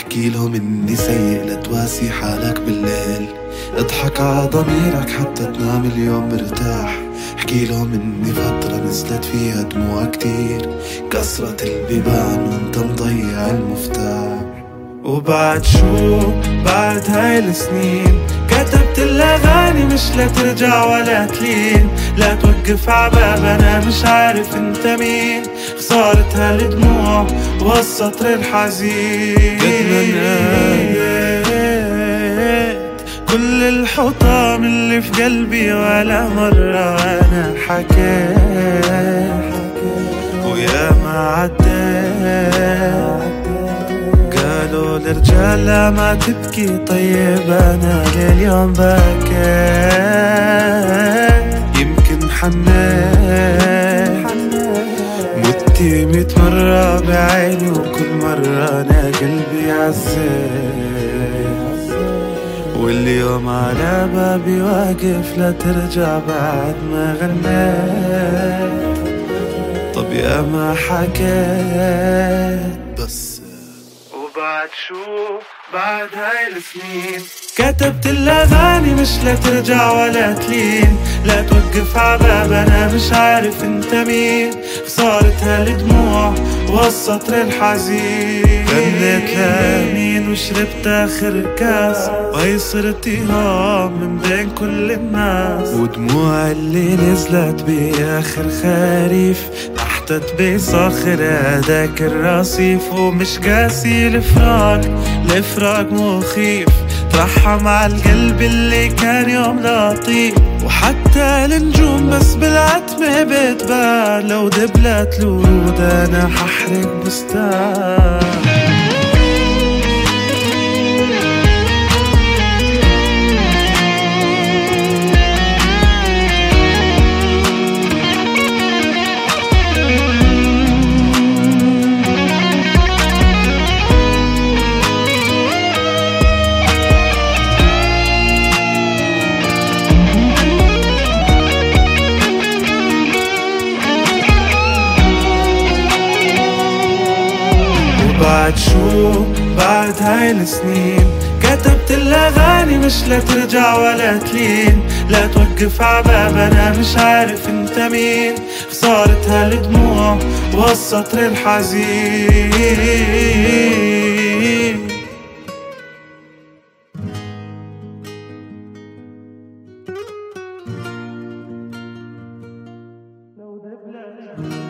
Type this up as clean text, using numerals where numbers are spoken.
احكي لهم اني سيء لتواسي حالك بالليل، اضحك على ضميرك حتى تنام اليوم مرتاح. احكي لهم اني فترة نزلت فيها دموع كتير، كسرت البيبان وانت مضيع المفتاح. وبعد شو بعد هاي السنين كتبت الأغاني مش لترجع ولا تلين، لا توقف عباب أنا مش عارف انت مين. خسارة هالدموع والسطر الحزين، قد ما ناديت كل الحطام اللي في قلبي ولا مرة أنا حكيت، ويا ما عديت قالوا للرجال لا ما تبكي، طيب أنا لليوم بكيت. يمكن حنيت متي 100 مرة بعيني، وكل مرة أنا قلبي عزيت، واليوم على بابي واقف لا ترجع بعد ما غنيت. طب يا ما حكيت بس وبعد شو بعد هاي السنين كتبت الأغاني مش لترجع ولا تلين، لا توقف عباب أنا مش عارف انت مين. خسارة هالدموع والسطر الحزين، غنيت لمين وشربت آخر كاس، وهي صرت إيهام من بين كل الناس. ودموع اللي نزلت بآخر خريف نحتت بصخر هداك الرصيف، ومش قاسي الفراق مخيف، ترحم على القلب اللي كان يوم لطيف. وحتى النجوم بس بالعتمة بتبان، لو دبلت الورود أنا ححرق بستان. بعد شو بعد هاي السنين كتبت الأغاني مش لترجع ولا تلين، لا توقف عباب أنا مش عارف انت مين. خسارة هالدموع والسطر الحزين. لو دبلت